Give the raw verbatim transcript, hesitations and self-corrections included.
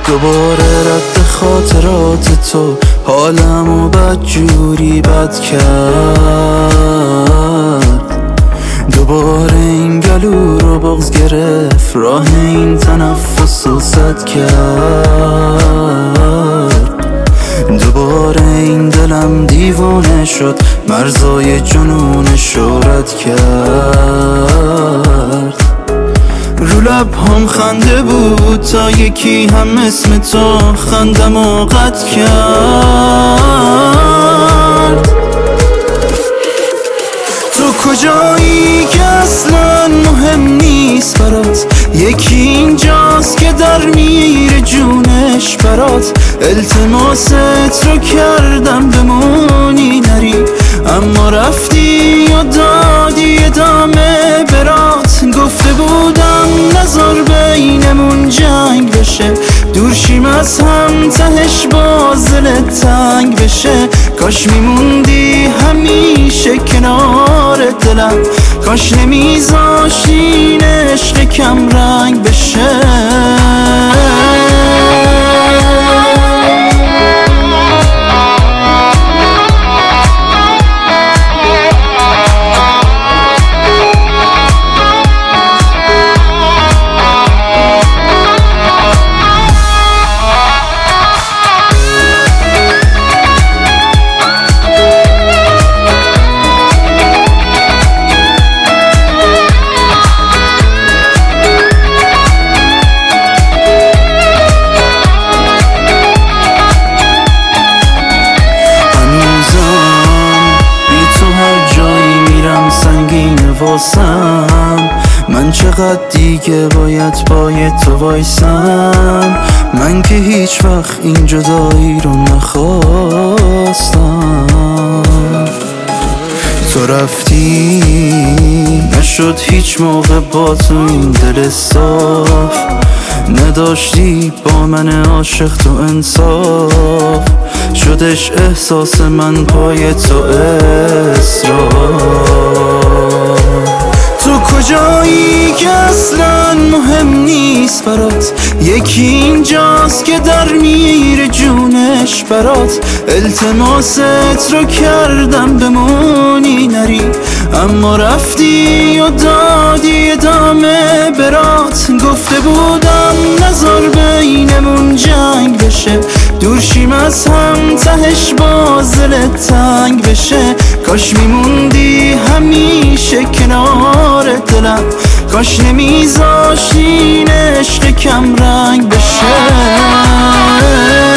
دوباره رد خاطرات تو حالمو بدجوری بد کرد. دوباره این گلو رو بغض گرفت، راه این تنفس رو سد کرد. دوباره این دلم دیوانه شد، مرزای جنونش رو رد کرد. رو لب هم خنده بود تا یکی هم اسم تو خندم و قطع کرد. تو کجایی که اصلا مهم نیست برات، یکی اینجاست که در میره جونش برات. التماست رو کردم بمونی نری، اما رفتی و دادی ادامه برات. گفته بودم نذار بینمون جنگ بشه، دور شیم از هم تهش باز دلت تنگ بشه. کاش میموندی همیشه کنار دلم، کاش نمیذاشتی این عشق کم رنگ بشه. واسم من چقدر دیگه باید پای تو وایسم، من که هیچ وقت این جدایی رو نخواستم. تو رفتی نشد هیچ موقع با تو این دل صاف، نداشتی با من عاشق تو انصاف. شدش احساس من پای تو اسراف. تو کجایی که اصلا مهم نیست برات، یکی اینجاست که در میره جونش برات. التماست رو کردم بمونی نری، اما رفتی و دادی ادامه برات. گفته بودم نذار بینمون جنگ بشه، دور شیم از هم تهش باز دلت تنگ بشه. کاش میموندی همیشه کنار دلم، کاش نمیذاشتی این عشق کم رنگ بشه.